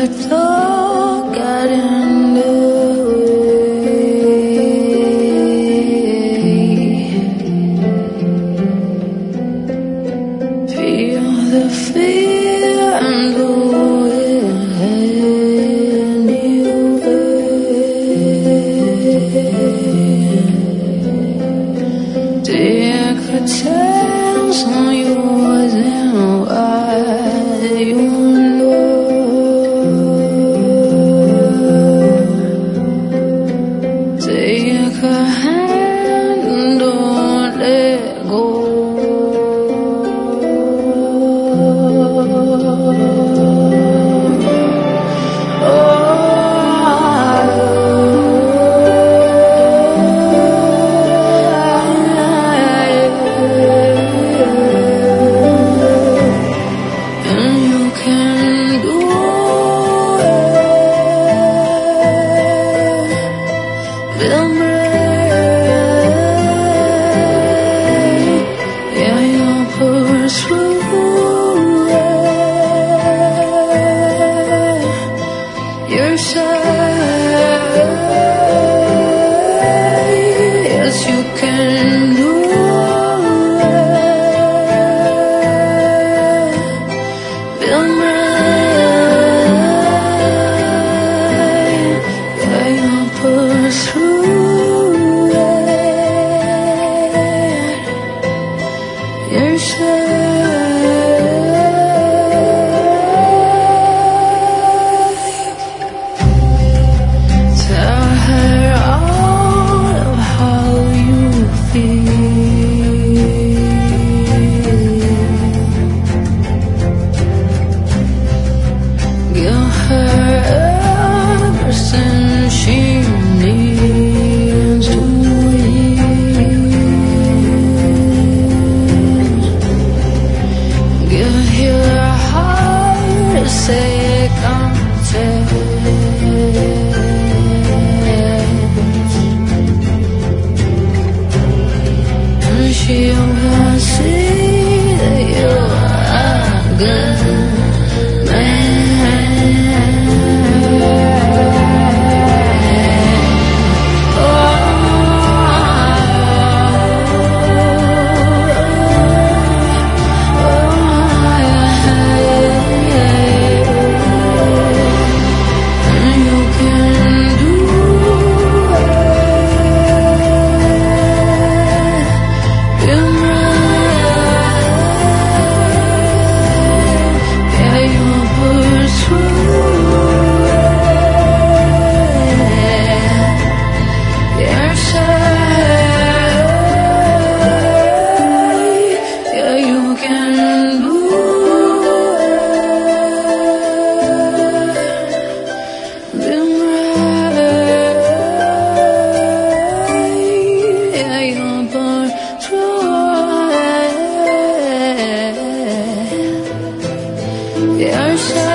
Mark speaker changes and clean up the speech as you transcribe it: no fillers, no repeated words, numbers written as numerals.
Speaker 1: thought got in the way. Feel the fear and blow it anyway. Take a chance on yours and why you know. Take a hand and don't let go. And you can do it. Feel brave. Yeah, you'll pursue it. You're safe. Yes, you can do it. Feel brave. Yeah, you'll pursue it. You're safe. Tell her all of how you feel. Give her everything she needs to heal. Give your heart a second chance. And she will see that you're a good You're